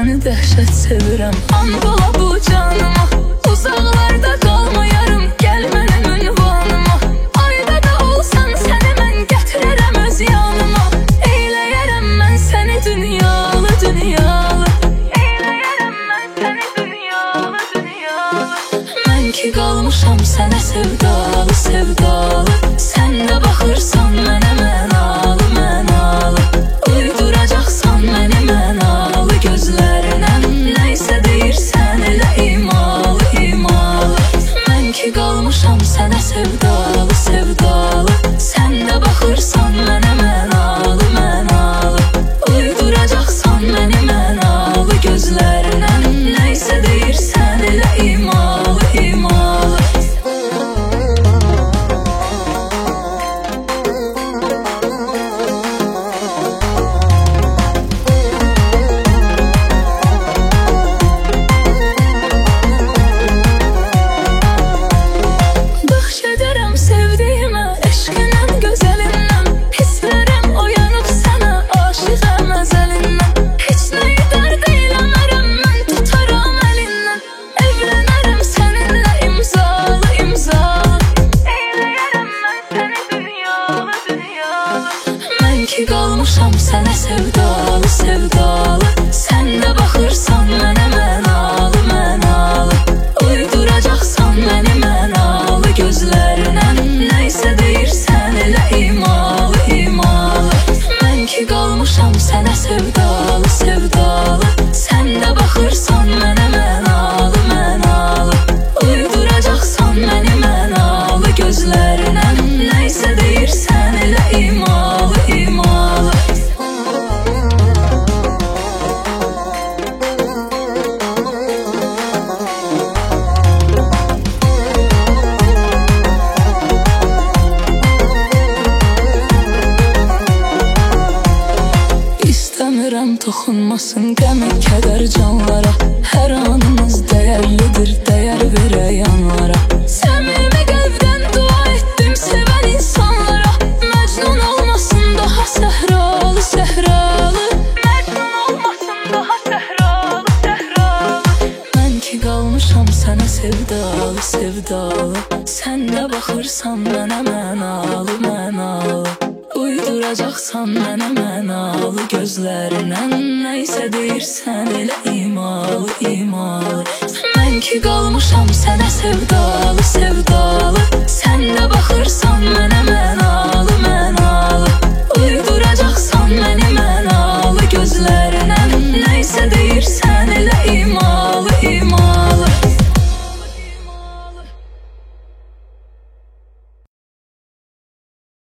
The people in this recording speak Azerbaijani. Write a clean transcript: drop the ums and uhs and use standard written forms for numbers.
səni dəhşət sevirəm. Andola bu canıma, uzaqlarda qalmayarım, gəl mənim ünvanıma. Ayda da olsan səni mən gətirərəm öz yanıma. Eyləyərəm mən səni dünyalı, dünyalı. Eyləyərəm mən səni dünyalı, dünyalı. Mən ki qalmışam sənə sevdalı, sevdalı. Sən də baxırsan mənə mənalı, mənalı. Uyduracaqsan məni mənalı gözlərinə. Nəysə deyirsən elə imalı, imalı. Mən ki qalmışam sənə sevdalı, sevdalı. Sən də baxırsan mənə mənalı, mənalı. Uyduracaqsan məni mənalı gözlərinə. Nəysə deyirsən elə imalı, imalı. Qalmışam sənə sevdalı, sevdalı. Sən də baxırsan mənə mənalı, mənalı. Uyduracaqsan məni mənalı gözlərinə. Nəysə deyirsən elə imalı, imalı. Mən ki qalmışam sənə sevdalı, sevdalı. Sən də baxırsan mənə mənalı, mənalı. Uyduracaqsan məni mənalı gözlərinə. Nəysə deyirsən elə imalı, imalı. İstəmirəm toxunmasın qəmi kədər canlara. Hər anımız dəyərlidir, dəyər verək anlara. Səmimi qəlbdən dua etdim sevən insanlara. Məcnun olmasın daha səhralı, səhralı. Məcnun olmasın daha səhralı, səhralı. Mən ki qalmışam sənə sevdalı, sevdalı. Sən də baxırsan mənə mənalı, mənalı. Uyduracaqsan mənə mənalı gözlərinə. Nəysə deyirsən elə imalı, imalı. Mən ki qalmışam sənə sevdalı, sevdalı.